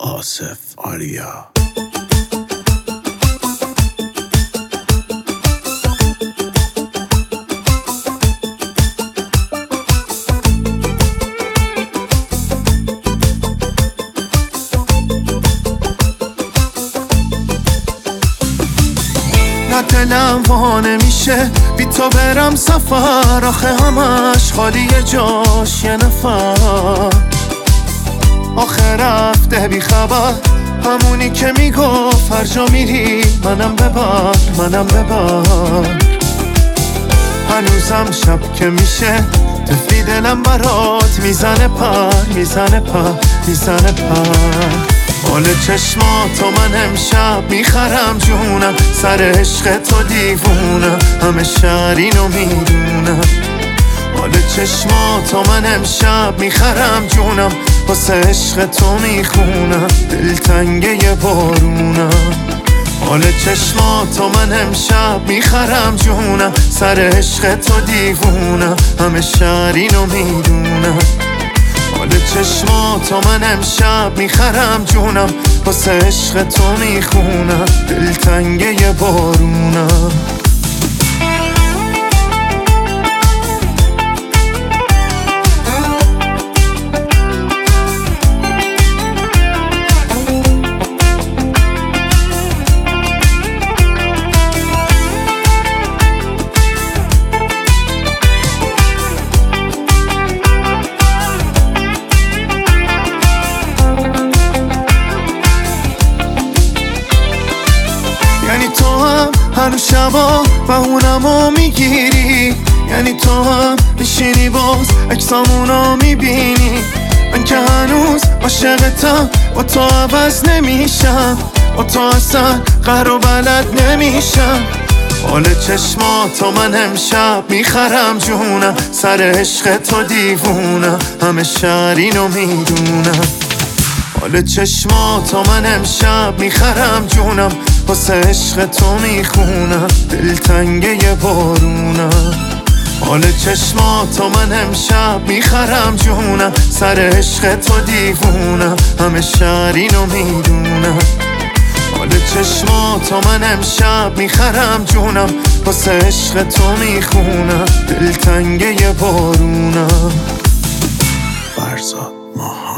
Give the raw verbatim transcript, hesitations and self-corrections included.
آصف آریا. نه دلم وا نمیشه بی تو برم سفر، آخه همش خالیه جاش یه نفر. آخه رفته بی خبر، همونی که میگفت هر جا میری منم ببر منم ببر. هنوزم شب که میشه طفلی دلم برات میزنه پر میزنه پر میزنه پر. حال چشماتو من امشب میخرم جونم، سر عشق تو دیوونم، همه شهر اینو میدونم. حال چشماتو من امشب میخرم جونم، واسه عشق تو میخونم، دلتنگه یه بارونم. حال چشماتو من امشب میخرم جونم، سر عشق تو دیوونم، همه شهر اینو میدونم. حال چشماتو من امشب میخرم جونم، واسه عشق تو میخونم، دلتنگه یه بارونم. یعنی تو هم هر شبا بهونمو میگیری، یعنی تو هم میشینی باز اکسامونو میبینی. من که هنوز عاشقتم، با تو عوض نمیشم، با تو اصلا قهر و بلد نمیشم. حال چشماتو من امشب میخرم جونم، سر عشق تو دیوونم، همه شهر اینو میدونم. حال چشماتو من امشب میخرم جونم، واسه عشق تو میخونم، دلتنگه یه بارونم. حال چشماتو من امشب میخرم جونم، سر عشق تو دیوونم، همه شهر اینو میدونم. حال چشماتو من امشب میخرم جونم، واسه عشق تو میخونم، دلتنگه یه بارونم. فرزاد ماها.